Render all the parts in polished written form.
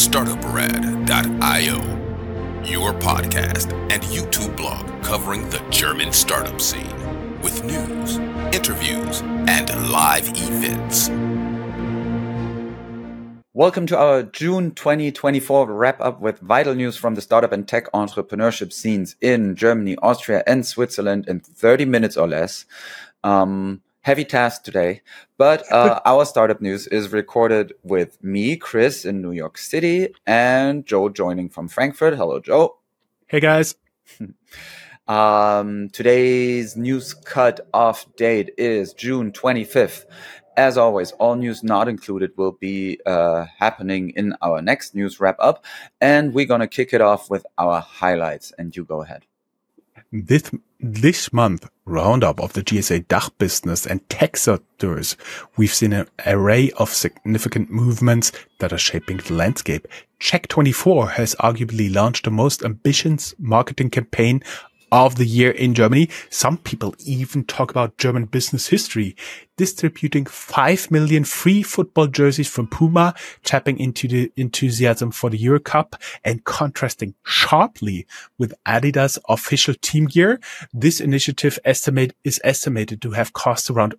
startuprad.io, your podcast and YouTube blog covering the German startup scene with news, interviews, and live events. Welcome to our June 2024 wrap-up with vital news from the startup and tech entrepreneurship scenes in Germany, Austria, and Switzerland in 30 minutes or less. Heavy task today, but our startup news is recorded with me, Chris, in New York City, and Joe joining from Frankfurt. Hello, Joe. Hey, guys. Today's news cut-off date is June 25th. As always, all news not included will be happening in our next news wrap-up, and we're going to kick it off with our highlights, and you go ahead. This month roundup of the GSA DACH business and tech sectors, we've seen an array of significant movements that are shaping the landscape. Check24 has arguably launched the most ambitious marketing campaign of the year in Germany. Some people even talk about German business history, distributing 5 million free football jerseys from Puma, tapping into the enthusiasm for the Euro Cup and contrasting sharply with Adidas official team gear. This initiative is estimated to have cost around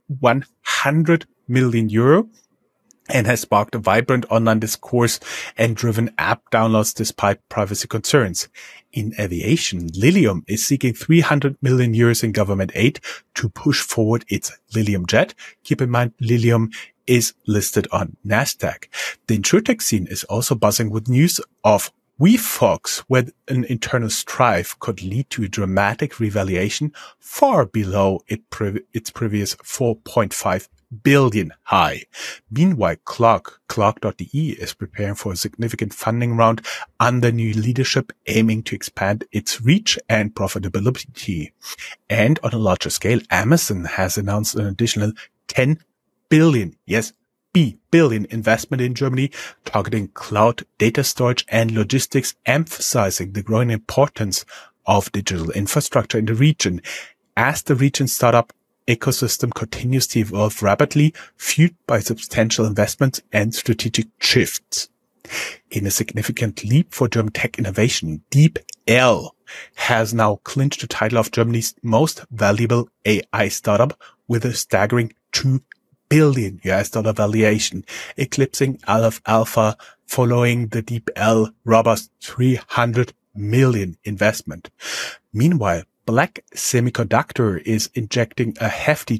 100 million euro. And has sparked a vibrant online discourse and driven app downloads despite privacy concerns. In aviation, Lilium is seeking 300 million euros in government aid to push forward its Lilium jet. Keep in mind, Lilium is listed on Nasdaq. The insurtech scene is also buzzing with news of WeFox, where an internal strife could lead to a dramatic revaluation far below its previous 4.5 billion high. Meanwhile, Clock.de is preparing for a significant funding round under new leadership, aiming to expand its reach and profitability. And on a larger scale, Amazon has announced an additional 10 billion, yes, billion investment in Germany, targeting cloud data storage and logistics, emphasizing the growing importance of digital infrastructure in the region. As the region's startup ecosystem continues to evolve rapidly, fueled by substantial investments and strategic shifts. In a significant leap for German tech innovation, DeepL has now clinched the title of Germany's most valuable AI startup with a staggering $2 billion valuation, eclipsing Aleph Alpha following the DeepL robust 300 million investment. Meanwhile, Black Semiconductor is injecting a hefty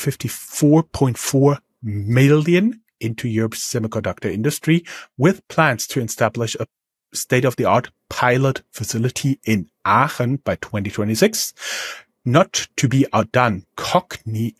254.4 million into Europe's semiconductor industry, with plans to establish a state-of-the-art pilot facility in Aachen by 2026. Not to be outdone, Cognigy,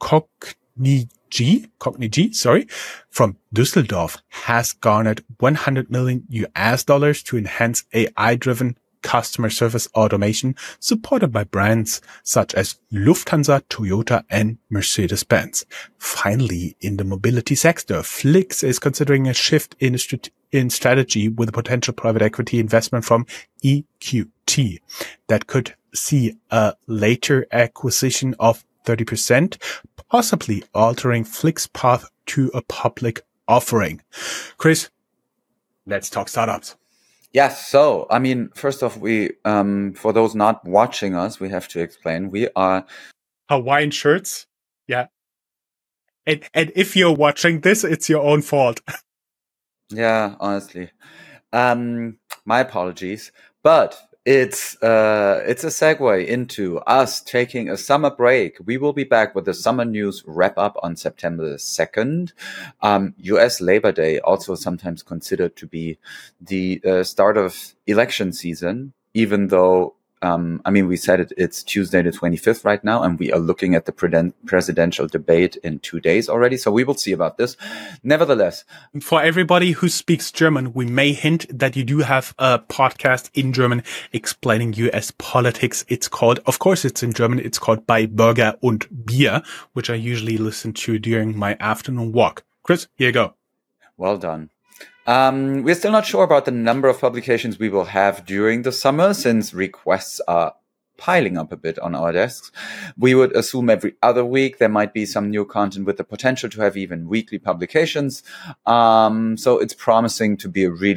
from Düsseldorf has garnered $100 million to enhance AI-driven customer service automation supported by brands such as Lufthansa, Toyota, and Mercedes-Benz. Finally, in the mobility sector, Flix is considering a shift in strategy with a potential private equity investment from EQT that could see a later acquisition of 30%, possibly altering Flix's path to a public offering. Chris, let's talk startups. Yes. So, I mean, first off, we, for those not watching us, we have to explain we are Hawaiian shirts. Yeah. And if you're watching this, it's your own fault. Yeah, honestly. My apologies, but it's a segue into us taking a summer break. We will be back with the summer news wrap up on September 2nd. US Labor Day, also sometimes considered to be the start of election season, even though we said it's Tuesday the 25th right now, and we are looking at the presidential debate in 2 days already. So we will see about this. Nevertheless, for everybody who speaks German, we may hint that you do have a podcast in German explaining US politics. It's called, of course it's in German, it's called Bei Burger und Bier, which I usually listen to during my afternoon walk. Chris, here you go. Well done. We're still not sure about the number of publications we will have during the summer, since requests are piling up a bit on our desks. We would assume every other week there might be some new content with the potential to have even weekly publications. So it's promising to be a really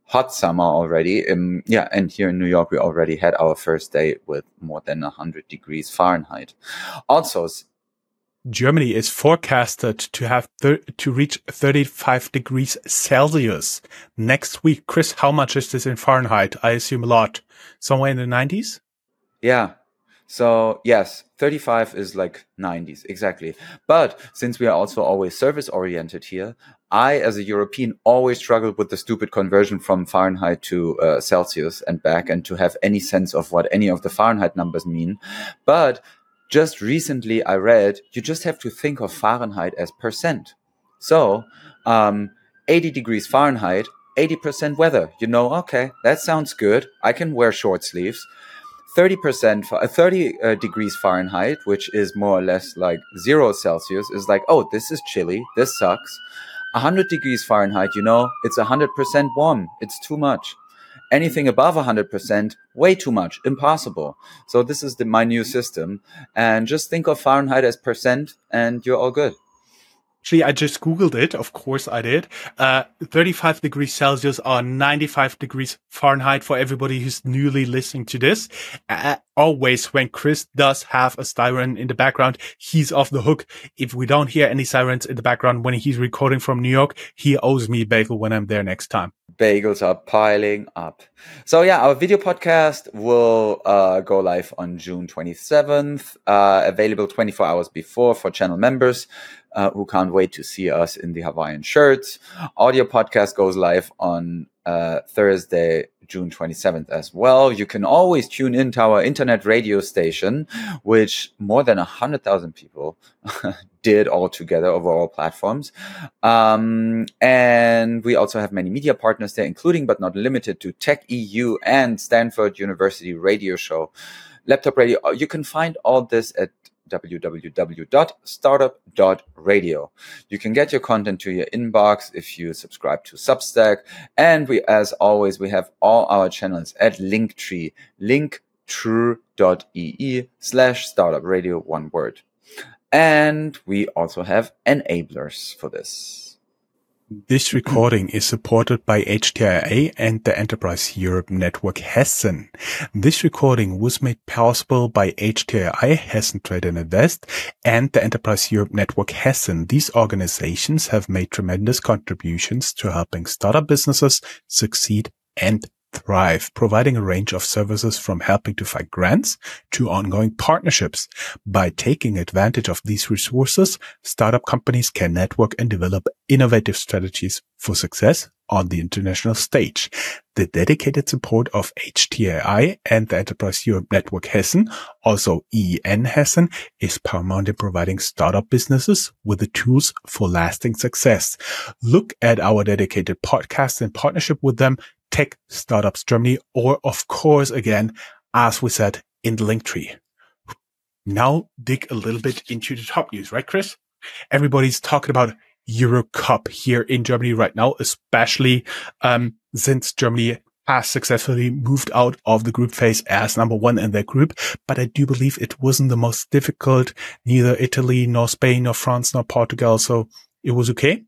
hot summer already. And here in New York, we already had our first day with more than 100 degrees Fahrenheit. Also, Germany is forecasted to reach 35 degrees Celsius next week. Chris, how much is this in Fahrenheit? I assume a lot. Somewhere in the 90s? Yeah. So yes, 35 is like 90s, exactly. But since we are also always service oriented here, I, as a European, always struggled with the stupid conversion from Fahrenheit to Celsius and back, and to have any sense of what any of the Fahrenheit numbers mean. But just recently I read, you just have to think of Fahrenheit as percent. So 80 degrees Fahrenheit, 80% weather. Okay, that sounds good. I can wear short sleeves. 30 degrees Fahrenheit, which is more or less like 0 Celsius, is like, oh, this is chilly. This sucks. 100 degrees Fahrenheit, it's 100% warm. It's too much. Anything above 100%, way too much, impossible. So this is my new system. And just think of Fahrenheit as percent and you're all good. Actually, I just Googled it. Of course I did. 35 degrees Celsius or 95 degrees Fahrenheit for everybody who's newly listening to this. Always when Chris does have a siren in the background, he's off the hook. If we don't hear any sirens in the background when he's recording from New York, he owes me a bagel when I'm there next time. Bagels are piling up. So yeah, our video podcast will go live on June 27th, available 24 hours before for channel members who can't wait to see us in the Hawaiian shirts. Audio podcast goes live on Thursday, June 27th as well. You can always tune into our internet radio station, which more than 100,000 people did all together over all platforms. And we also have many media partners there, including but not limited to Tech EU and Stanford University Radio Show, Laptop Radio. You can find all this at www.startup.radio. You can get your content to your inbox if you subscribe to Substack. And as always, we have all our channels at Linktree, linktree.ee/startupradio, one word. And we also have enablers for this. This recording is supported by HTIA and the Enterprise Europe Network Hessen. This recording was made possible by HTIA, Hessen Trade and Invest, and the Enterprise Europe Network Hessen. These organizations have made tremendous contributions to helping startup businesses succeed and thrive, providing a range of services from helping to find grants to ongoing partnerships. By taking advantage of these resources, startup companies can network and develop innovative strategies for success on the international stage. The dedicated support of HTAI and the Enterprise Europe Network Hessen, also EEN Hessen, is paramount in providing startup businesses with the tools for lasting success. Look at our dedicated podcast in partnership with them, Tech Startups Germany, or of course, again, as we said, in the Linktree. Now dig a little bit into the top news, right, Chris? Everybody's talking about Euro Cup here in Germany right now, especially since Germany has successfully moved out of the group phase as number one in their group. But I do believe it wasn't the most difficult, neither Italy, nor Spain, nor France, nor Portugal, so it was okay.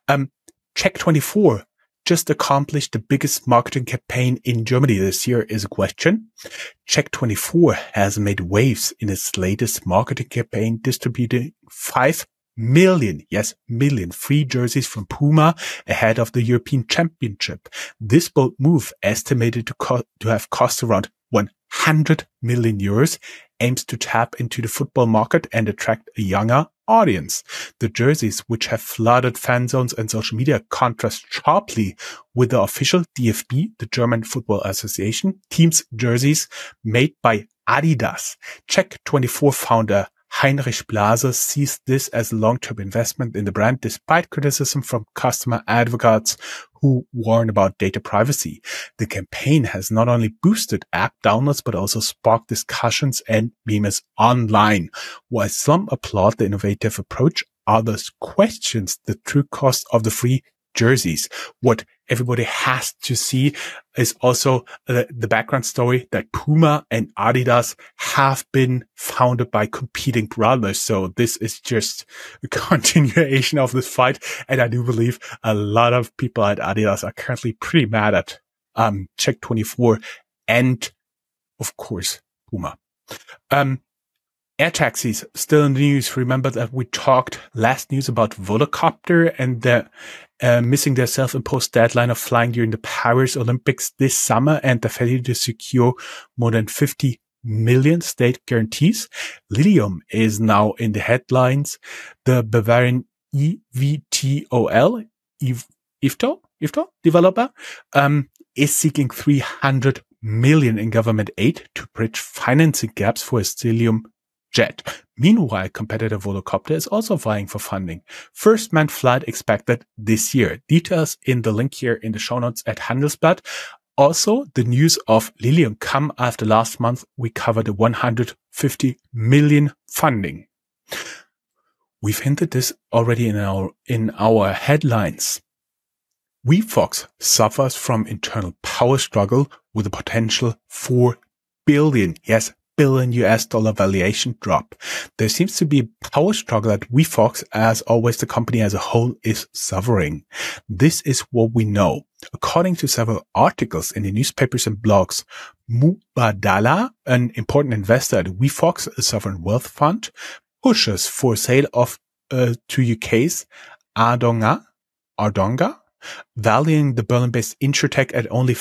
Check24 just accomplished the biggest marketing campaign in Germany this year is a question. Check24 has made waves in its latest marketing campaign, distributing 5 million free jerseys from Puma ahead of the European Championship. This bold move, estimated to have cost around 100 million euros, aims to tap into the football market and attract a younger audience. The jerseys, which have flooded fan zones and social media, contrast sharply with the official DFB, the German Football Association, team's jerseys made by Adidas. Check24 founder Heinrich Blase sees this as a long-term investment in the brand, despite criticism from customer advocates who warn about data privacy. The campaign has not only boosted app downloads, but also sparked discussions and memes online. While some applaud the innovative approach, others question the true cost of the free jerseys. What everybody has to see is also the background story that Puma and Adidas have been founded by competing brothers. So this is just a continuation of this fight. And I do believe a lot of people at Adidas are currently pretty mad at Check24, and of course, Puma. Air taxis, still in the news. Remember that we talked last news about Volocopter and the missing their self-imposed deadline of flying during the Paris Olympics this summer and the failure to secure more than 50 million state guarantees. Lilium is now in the headlines. The Bavarian EVTOL developer is seeking 300 million in government aid to bridge financing gaps for its Lilium jet. Meanwhile, competitor Volocopter is also vying for funding. First manned flight expected this year. Details in the link here in the show notes at Handelsblatt. Also, the news of Lilium come after last month we covered the 150 million funding. We've hinted this already in our headlines. WeFox suffers from internal power struggle with a potential $4 billion US dollar valuation drop. There seems to be a power struggle at WeFox, as always the company as a whole is suffering. This is what we know. According to several articles in the newspapers and blogs, Mubadala, an important investor at WeFox, a sovereign wealth fund, pushes for sale of to UK's Ardonga, valuing the Berlin-based insurtech at only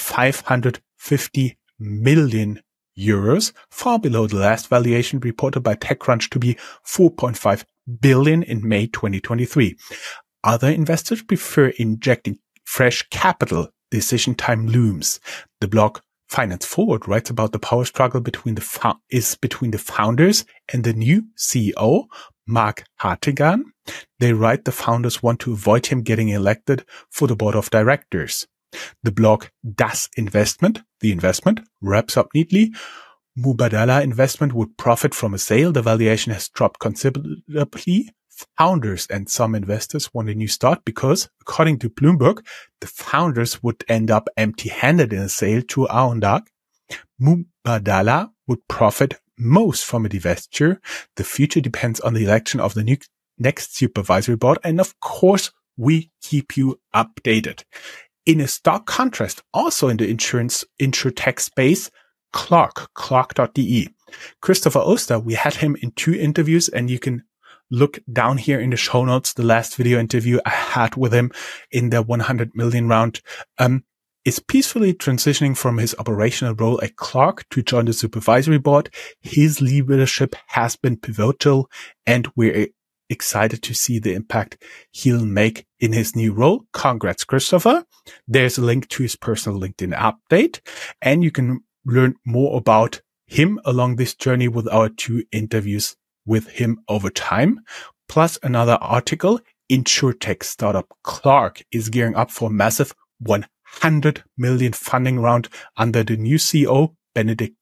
550 million euros, far below the last valuation reported by TechCrunch to be 4.5 billion in May 2023. Other investors prefer injecting fresh capital. Decision time looms. The blog Finance Forward writes about the power struggle between the founders and the new CEO, Mark Hartigan. They write the founders want to avoid him getting elected for the board of directors. The blog Das Investment, the investment, wraps up neatly. Mubadala Investment would profit from a sale. The valuation has dropped considerably. Founders and some investors want a new start because, according to Bloomberg, the founders would end up empty-handed in a sale to Aondag. Mubadala would profit most from a divestiture. The future depends on the election of the next supervisory board, and of course, we keep you updated. In a stark contrast, also in the insurtech space, Clark.de. Christopher Oster, we had him in 2 interviews, and you can look down here in the show notes, the last video interview I had with him in the 100 million round, is peacefully transitioning from his operational role at Clark to join the supervisory board. His leadership has been pivotal, and we're excited to see the impact he'll make in his new role. Congrats, Christopher. There's a link to his personal LinkedIn update, and you can learn more about him along this journey with our 2 interviews with him over time. Plus another article, InsurTech startup Clark is gearing up for a massive 100 million funding round under the new CEO, Benedikt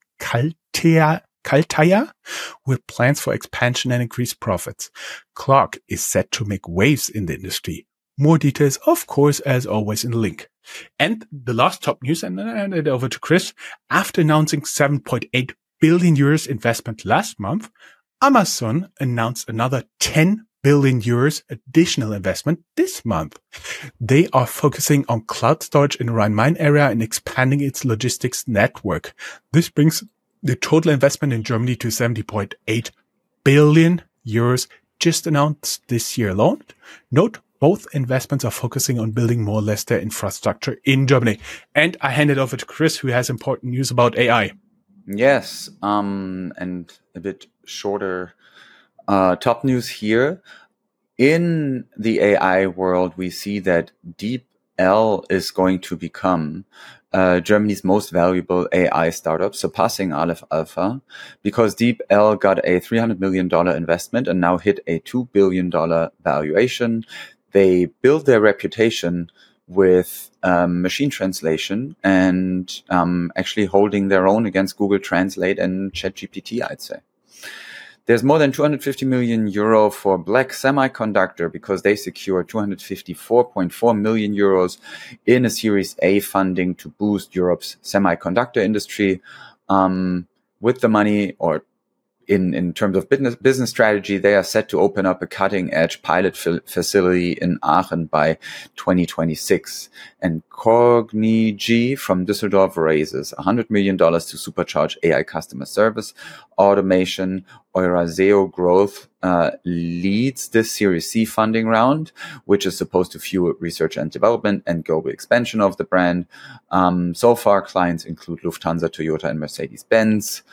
Kaltaya, with plans for expansion and increased profits. Clark is set to make waves in the industry. More details, of course, as always in the link. And the last top news, and then I hand it over to Chris. After announcing 7.8 billion euros investment last month, Amazon announced another 10 billion euros additional investment this month. They are focusing on cloud storage in the Rhine-Main area and expanding its logistics network. This brings the total investment in Germany to 70.8 billion euros just announced this year alone. Note, both investments are focusing on building more or less their infrastructure in Germany. And I hand it over to Chris, who has important news about AI. Yes, and a bit shorter top news here. In the AI world, we see that DeepL is going to become Germany's most valuable AI startup, surpassing Aleph Alpha, because DeepL got a $300 million investment and now hit a $2 billion valuation. They built their reputation with machine translation and actually holding their own against Google Translate and ChatGPT, I'd say. There's more than 250 million euro for Black Semiconductor because they secured 254.4 million euros in a Series A funding to boost Europe's semiconductor industry. With the money, or in terms of business strategy, they are set to open up a cutting-edge pilot facility in Aachen by 2026. And Cognigy from Düsseldorf raises $100 million to supercharge AI customer service automation. Euraseo Growth leads this Series C funding round, which is supposed to fuel research and development and global expansion of the brand. So far, clients include Lufthansa, Toyota, and Mercedes-Benz.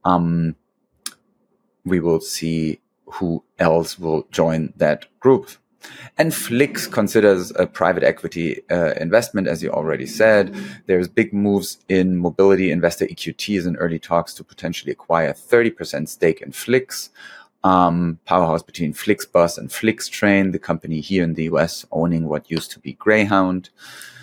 We will see who else will join that group. And Flix considers a private equity investment, as you already said. There's big moves in mobility. Investor EQT is in early talks to potentially acquire 30% stake in Flix. Powerhouse between Flixbus and Flixtrain, the company here in the US owning what used to be Greyhound.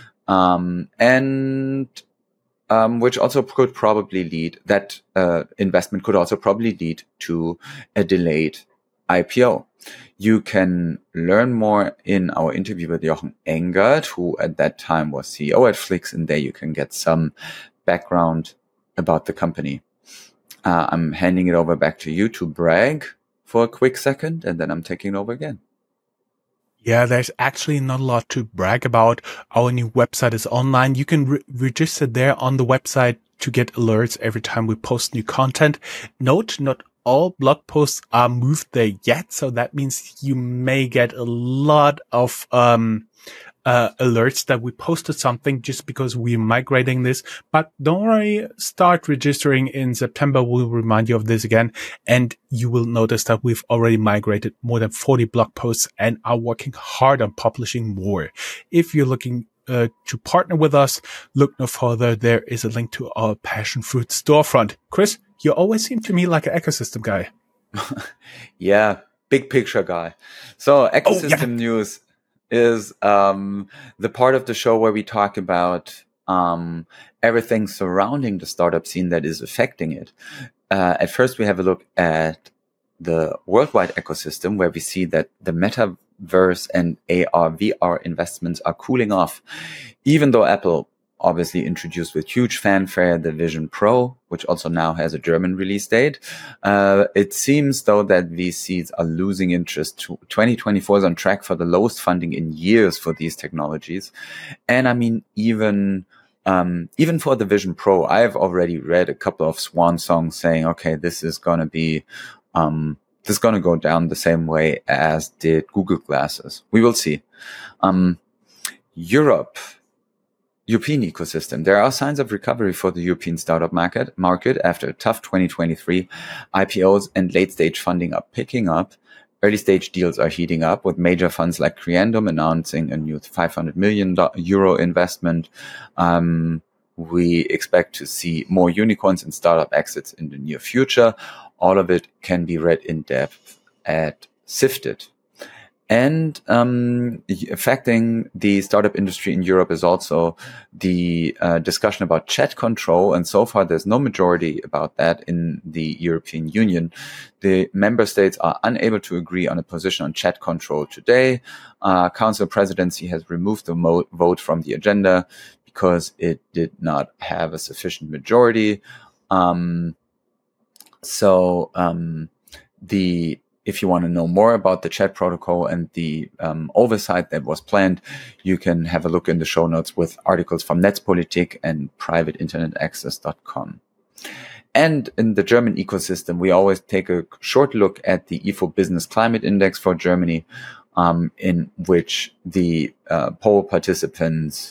Which also could probably lead, that investment could also probably lead to a delayed IPO. You can learn more in our interview with Jochen Engert, who at that time was CEO at Flix, and there you can get some background about the company. I'm handing it over back to you to brag for a quick second, and then I'm taking over again. Yeah, there's actually not a lot to brag about. Our new website is online. You can register there on the website to get alerts every time we post new content. Note, not all blog posts are moved there yet. So that means you may get a lot of alerts that we posted something just because we're migrating this. But don't worry, start registering in September. We'll remind you of this again. And you will notice that we've already migrated more than 40 blog posts and are working hard on publishing more. If you're looking to partner with us, look no further. There is a link to our Passion Fruit storefront. Chris, you always seem to me like an ecosystem guy. Yeah, big picture guy. So ecosystem news is the part of the show where we talk about everything surrounding the startup scene that is affecting it. At first, we have a look at the worldwide ecosystem, where we see that the metaverse and AR, VR investments are cooling off, even though Apple obviously introduced with huge fanfare the Vision Pro, which also now has a German release date. It seems, though, that VCs are losing interest. 2024 is on track for the lowest funding in years for these technologies. And I mean, even for the Vision Pro, I've already read a couple of swan songs saying, okay, this is going to be, this is going to go down the same way as did Google Glasses. We will see. European ecosystem. There are signs of recovery for the European startup market after a tough 2023. IPOs and late-stage funding are picking up. Early-stage deals are heating up, with major funds like Creandum announcing a new 500 million euro investment. We expect to see more unicorns and startup exits in the near future. All of it can be read in depth at Sifted. And affecting the startup industry in Europe is also the discussion about chat control. And so far, there's no majority about that in the European Union. The member states are unable to agree on a position on chat control today. Council presidency has removed the vote from the agenda because it did not have a sufficient majority. If you want to know more about the chat protocol and the oversight that was planned, you can have a look in the show notes with articles from Netzpolitik and privateinternetaccess.com. And in the German ecosystem, we always take a short look at the IFO Business Climate Index for Germany, in which the poll participants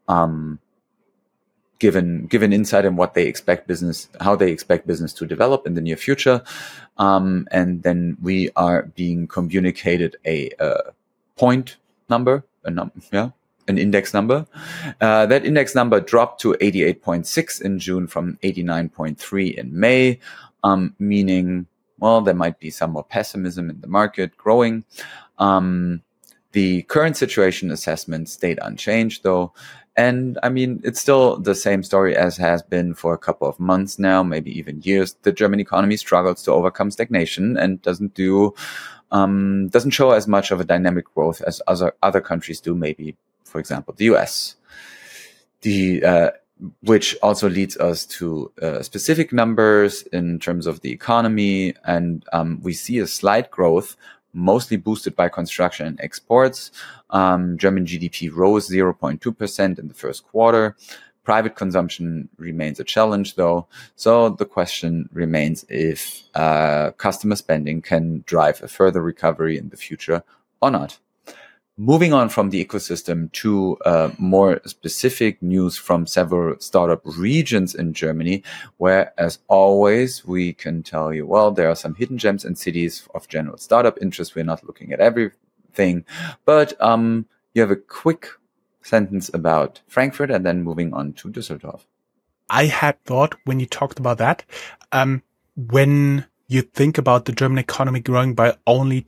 given insight in what they expect how they expect business to develop in the near future. And then we are being communicated a point number, an index number. That index number dropped to 88.6 in June from 89.3 in May, meaning, well, there might be some more pessimism in the market growing. The current situation assessment stayed unchanged, though. And I mean, it's still the same story as has been for a couple of months now, maybe even years. The German economy struggles to overcome stagnation and doesn't show as much of a dynamic growth as other countries do, maybe, for example, the US. The which also leads us to specific numbers in terms of the economy. And we see a slight growth, mostly boosted by construction and exports. German GDP rose 0.2% in the first quarter. Private consumption remains a challenge, though. So the question remains if customer spending can drive a further recovery in the future or not. Moving on from the ecosystem to more specific news from several startup regions in Germany, where, as always, we can tell you, well, there are some hidden gems and cities of general startup interest. We're not looking at everything, but you have a quick sentence about Frankfurt and then moving on to Düsseldorf. I had thought when you talked about that, when you think about the German economy growing by only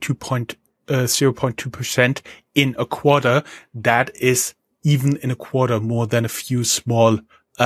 0.2% in a quarter, that is even in a quarter more than a few small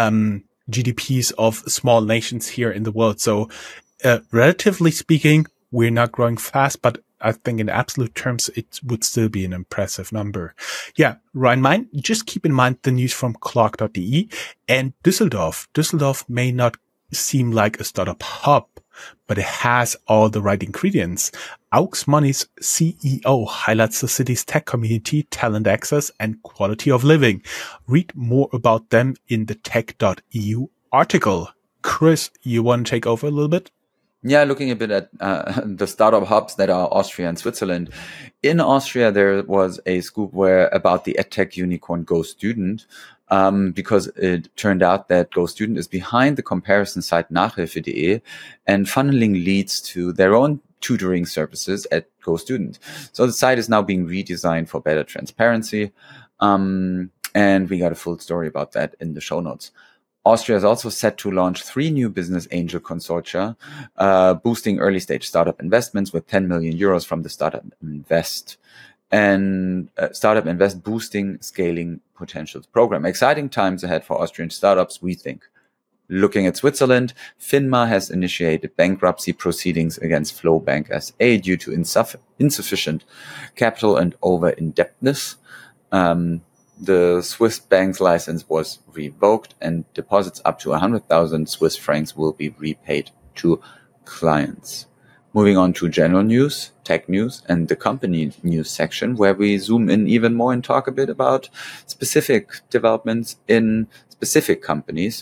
GDPs of small nations here in the world. So relatively speaking, we're not growing fast, but I think in absolute terms, it would still be an impressive number. Yeah, Rhein-Main, just keep in mind the news from Clark.de and Düsseldorf. Düsseldorf may not seem like a startup hub, but it has all the right ingredients. Aux Money's CEO highlights the city's tech community, talent access, and quality of living. Read more about them in the tech.eu article. Chris, you want to take over a little bit? Yeah, looking a bit at the startup hubs that are Austria and Switzerland. In Austria, there was a scoop about the edtech unicorn GoStudent, because it turned out that GoStudent is behind the comparison site Nachhilfe.de and funneling leads to their own tutoring services at GoStudent. So the site is now being redesigned for better transparency, and we got a full story about that in the show notes. Austria is also set to launch 3 new business angel consortia, boosting early-stage startup investments with 10 million euros from the Startup Invest and Startup Invest boosting scaling potentials program. Exciting times ahead for Austrian startups, we think. Looking at Switzerland, FINMA has initiated bankruptcy proceedings against Flowbank SA due to insufficient capital and over-indebtedness. The Swiss bank's license was revoked and deposits up to 100,000 Swiss francs will be repaid to clients. Moving on to general news, tech news, and the company news section, where we zoom in even more and talk a bit about specific developments in specific companies.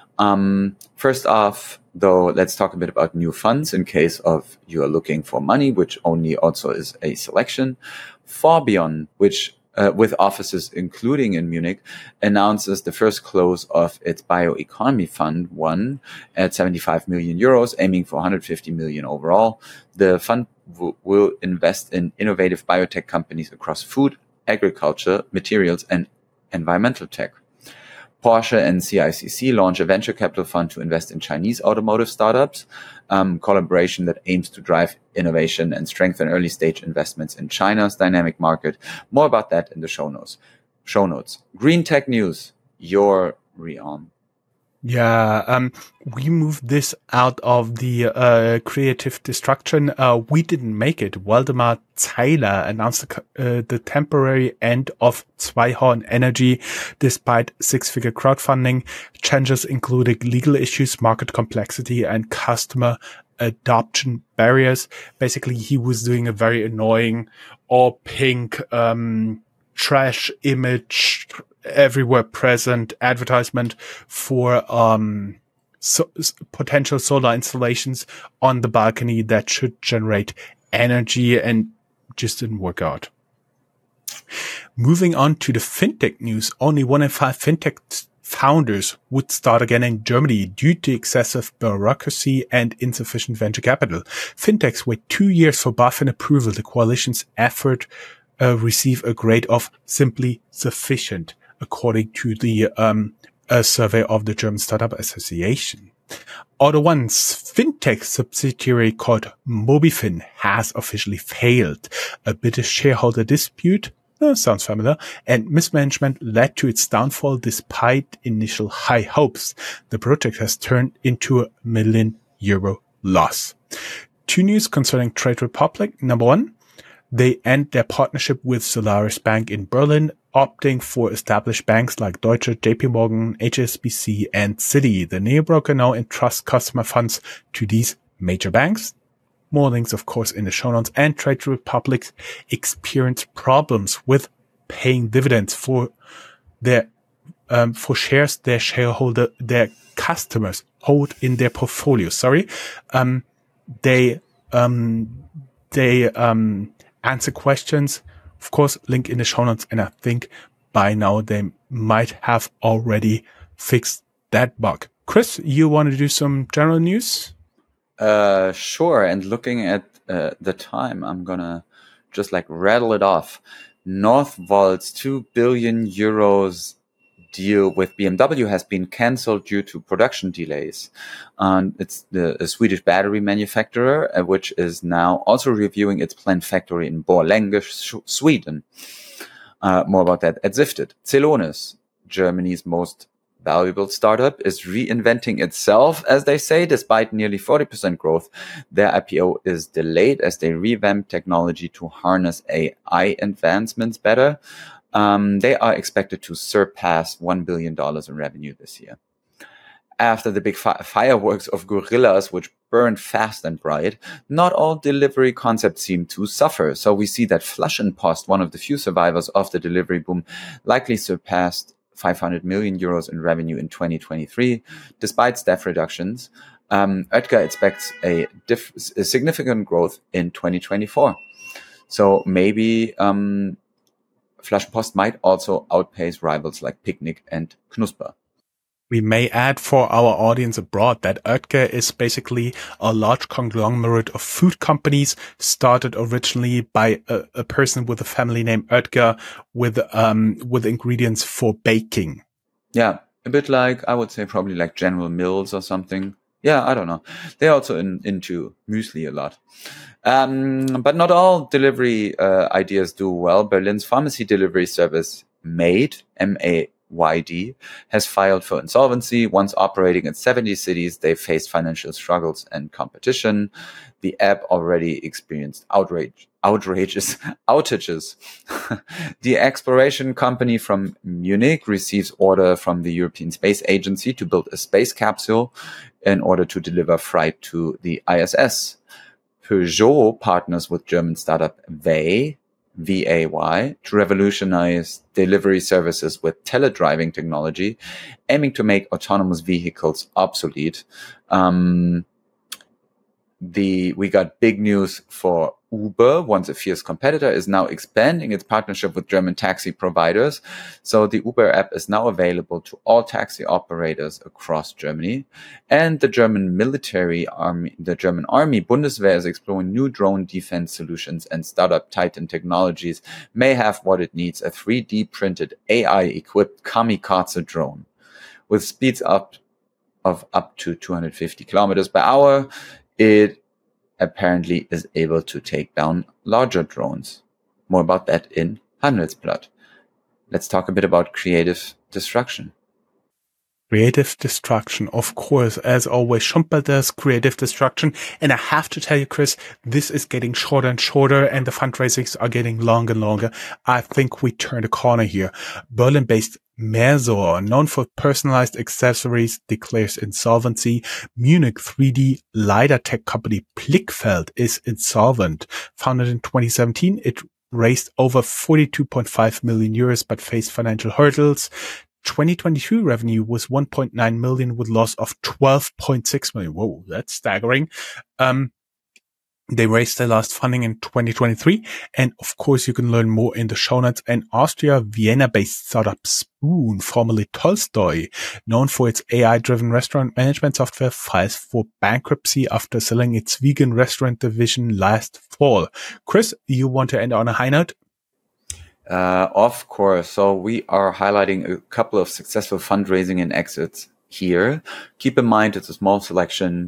First off, though, let's talk a bit about new funds in case of you are looking for money, which only also is a selection. Forbion, which with offices including in Munich, announces the first close of its Bioeconomy Fund 1 at 75 million euros, aiming for 150 million overall. The fund will invest in innovative biotech companies across food, agriculture, materials, and environmental tech. Porsche and CICC launch a venture capital fund to invest in Chinese automotive startups, collaboration that aims to drive innovation and strengthen early-stage investments in China's dynamic market. More about that in the show notes. Green tech news, your realm. Yeah, we moved this out of the creative destruction. We didn't make it. Waldemar Zeiler announced the temporary end of Zweihorn Energy despite 6-figure crowdfunding. Changes including legal issues, market complexity, and customer adoption barriers. Basically, he was doing a very annoying all pink trash image everywhere present advertisement for potential solar installations on the balcony that should generate energy, and just didn't work out. Moving on to the fintech news, only 1 in 5 fintech founders would start again in Germany due to excessive bureaucracy and insufficient venture capital. Fintechs wait 2 years for BaFin approval. The coalition's effort receive a grade of simply sufficient, according to the a survey of the German Startup Association. AutoOne's fintech subsidiary called Mobifin has officially failed. A bitter shareholder dispute, sounds familiar, and mismanagement led to its downfall despite initial high hopes. The project has turned into a €1 million loss. 2 news concerning Trade Republic. Number 1, they end their partnership with Solaris Bank in Berlin. opting for established banks like Deutsche, JP Morgan, HSBC, and Citi. The neo-broker now entrusts customer funds to these major banks. More links, of course, in the show notes. And Trade Republic experienced problems with paying dividends for their for shares their customers hold in their portfolio. They answer questions. Of course, link in the show notes. And I think by now they might have already fixed that bug. Chris, you want to do some general news? Sure. And looking at the time, I'm gonna just rattle it off. Northvolt's 2 billion euros deal with BMW has been cancelled due to production delays. It's a Swedish battery manufacturer, which is now also reviewing its planned factory in Borlänge, Sweden. More about that at Zifted. Celonis, Germany's most valuable startup, is reinventing itself, as they say, despite nearly 40% growth. Their IPO is delayed as they revamp technology to harness AI advancements better. They are expected to surpass $1 billion in revenue this year. After the big fireworks of gorillas, which burned fast and bright, not all delivery concepts seem to suffer. So we see that Flaschenpost, one of the few survivors of the delivery boom, likely surpassed 500 million euros in revenue in 2023, despite staff reductions. Oetker expects a significant growth in 2024. So maybe Flaschenpost might also outpace rivals like Picnic and Knusper. We may add for our audience abroad that Oetker is basically a large conglomerate of food companies started originally by a person with a family name Oetker with ingredients for baking. Yeah, a bit I would say probably like General Mills or something. Yeah, I don't know. They're also into muesli a lot. But not all delivery ideas do well. Berlin's pharmacy delivery service MAYD, MAYD, has filed for insolvency. Once operating in 70 cities, they faced financial struggles and competition. The app already experienced outages. The exploration company from Munich receives order from the European Space Agency to build a space capsule in order to deliver freight to the ISS. Peugeot partners with German startup VAY, VAY, to revolutionize delivery services with teledriving technology, aiming to make autonomous vehicles obsolete. We got big news for Uber, once a fierce competitor, is now expanding its partnership with German taxi providers. So the Uber app is now available to all taxi operators across Germany. And the German army, Bundeswehr, is exploring new drone defense solutions, and startup Titan Technologies may have what it needs: a 3D printed AI-equipped kamikaze drone with speeds up to 250 kilometers per hour. It apparently is able to take down larger drones. More about that in Handelsblatt. Let's talk a bit about creative destruction. Creative destruction, of course, as always, Schumpeter's creative destruction. And I have to tell you, Chris, this is getting shorter and shorter, and the fundraisings are getting longer and longer. I think we turned a corner here. Berlin-based Mersor, known for personalized accessories, declares insolvency. Munich 3D LiDAR tech company Blickfeld is insolvent. Founded in 2017, it raised over 42.5 million euros, but faced financial hurdles. 2022 revenue was 1.9 million with loss of 12.6 million. Whoa, that's staggering. They raised their last funding in 2023. And of course, you can learn more in the show notes. And Austria, Vienna-based startup Spoon, formerly Tolstoy, known for its AI-driven restaurant management software, files for bankruptcy after selling its vegan restaurant division last fall. Chris, you want to end on a high note? Of course. So we are highlighting a couple of successful fundraising and exits here. Keep in mind, it's a small selection.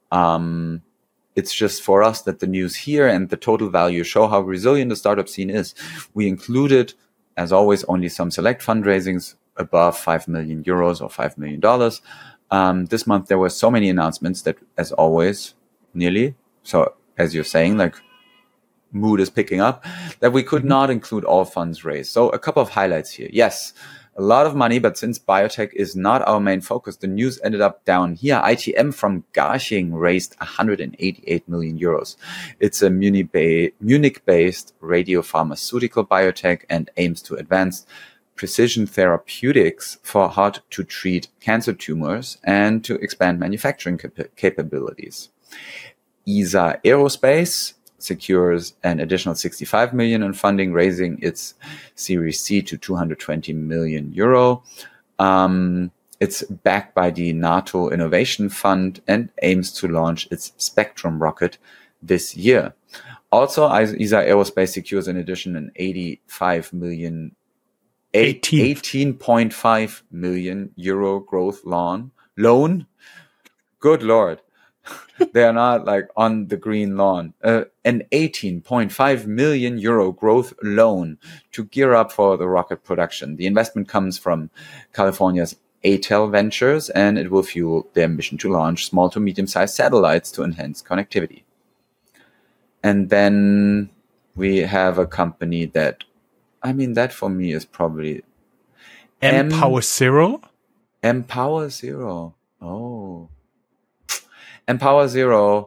It's just for us that the news here and the total value show how resilient the startup scene is. We included, as always, only some select fundraisings above 5 million euros or $5 million. This month, there were so many announcements that, as always, nearly. So as you're saying, mood is picking up, that we could not include all funds raised. So a couple of highlights here. Yes, a lot of money, but since biotech is not our main focus, the news ended up down here. ITM from Garching raised 188 million euros. It's a Munich-based radiopharmaceutical biotech and aims to advance precision therapeutics for hard-to-treat cancer tumors and to expand manufacturing capabilities. ESA Aerospace secures an additional 65 million in funding, raising its Series C to 220 million euro. It's backed by the NATO Innovation Fund and aims to launch its Spectrum rocket this year. Also, ESA Aerospace secures in addition an 18.5 million euro growth loan. Good Lord. They are not like on the green lawn. An 18.5 million euro growth loan to gear up for the rocket production. The investment comes from California's ATEL Ventures, and it will fuel their mission to launch small to medium-sized satellites to enhance connectivity. And then we have a company that for me is probably Empower Zero. Empower Zero. Oh. Empower Zero.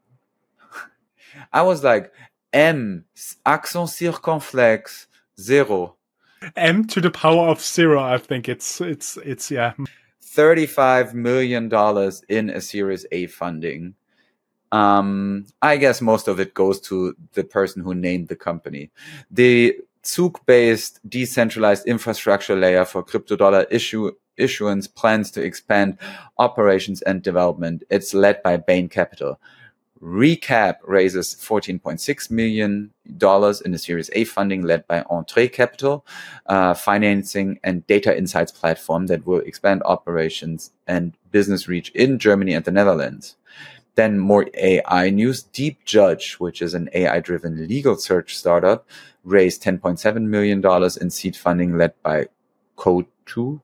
I was like, M, accent circonflexe, zero. M to the power of 0, I think it's yeah. $35 million in a Series A funding. I guess most of it goes to the person who named the company. The Zug-based decentralized infrastructure layer for crypto dollar issuance plans to expand operations and development. It's led by Bain Capital. Recap raises $14.6 million in a Series A funding led by Entrée Capital, financing and data insights platform that will expand operations and business reach in Germany and the Netherlands. Then more AI news. Deep Judge, which is an AI-driven legal search startup, raised $10.7 million in seed funding led by Quatu.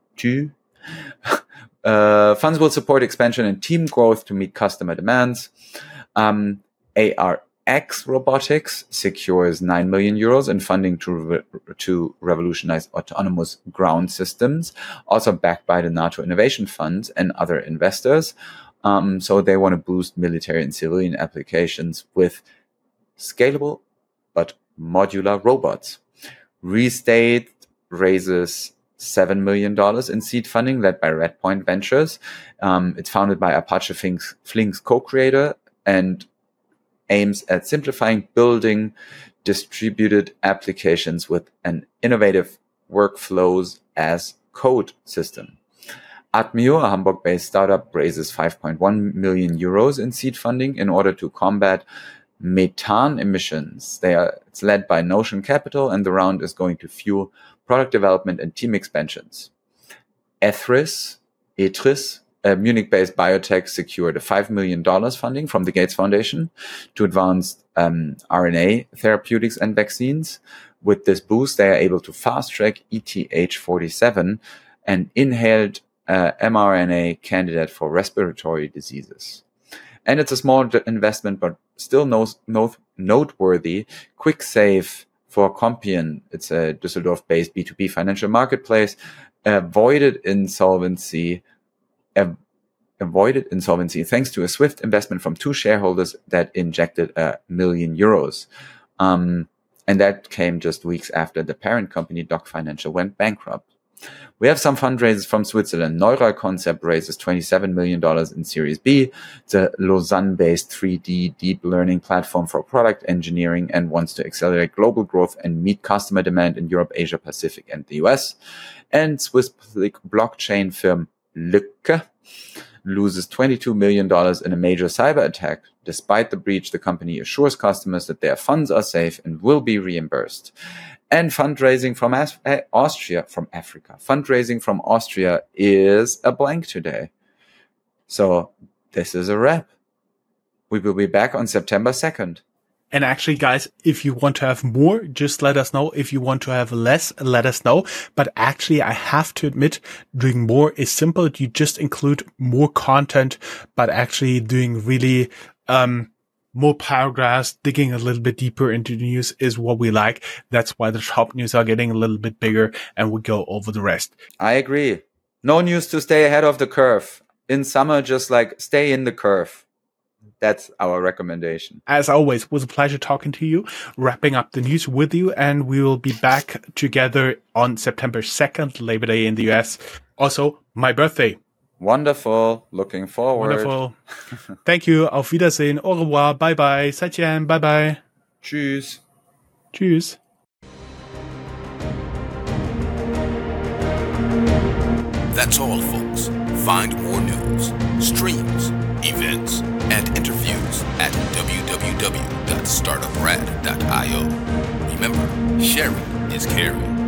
Funds will support expansion and team growth to meet customer demands. ARX Robotics secures 9 million euros in funding to revolutionize autonomous ground systems, also backed by the NATO Innovation Fund and other investors. So they want to boost military and civilian applications with scalable but modular robots. Restate raises $7 million in seed funding led by Redpoint Ventures. It's founded by Apache Flink's co-creator and aims at simplifying building distributed applications with an innovative workflows as code system. Atmio, a Hamburg-based startup, raises 5.1 million euros in seed funding in order to combat methane emissions. It's led by Notion Capital, and the round is going to fuel product development and team expansions. Etris, a Munich-based biotech, secured a $5 million funding from the Gates Foundation to advance RNA therapeutics and vaccines. With this boost, they are able to fast-track ETH47, an inhaled mRNA candidate for respiratory diseases. And it's a small investment, but still noteworthy. QuickSave for Compion, it's a Düsseldorf-based B2B financial marketplace, avoided insolvency thanks to a swift investment from two shareholders that injected €1 million. And that came just weeks after the parent company, Doc Financial, went bankrupt. We have some fundraisers from Switzerland. Neural Concept raises $27 million in Series B. It's a Lausanne-based 3D deep learning platform for product engineering and wants to accelerate global growth and meet customer demand in Europe, Asia Pacific, and the US. And Swiss blockchain firm Lücke loses $22 million in a major cyber attack. Despite the breach, the company assures customers that their funds are safe and will be reimbursed. And fundraising from Fundraising from Austria is a blank today. So this is a wrap. We will be back on September 2nd. And actually, guys, if you want to have more, just let us know. If you want to have less, let us know. But actually, I have to admit, doing more is simple. You just include more content, but actually doing really, more paragraphs, digging a little bit deeper into the news is what we like. That's why the top news are getting a little bit bigger and we go over the rest. I agree. No news to stay ahead of the curve. In summer, just like stay in the curve. That's our recommendation. As always, it was a pleasure talking to you, wrapping up the news with you, and we will be back together on September 2nd, Labor Day in the US. Also, my birthday. Wonderful. Looking forward. Wonderful. Thank you. Auf Wiedersehen. Au revoir. Bye bye. 再见. Bye bye. Tschüss. Tschüss. That's all, folks. Find more news, streams, events, and interviews at www.startuprad.io. Remember, sharing is caring.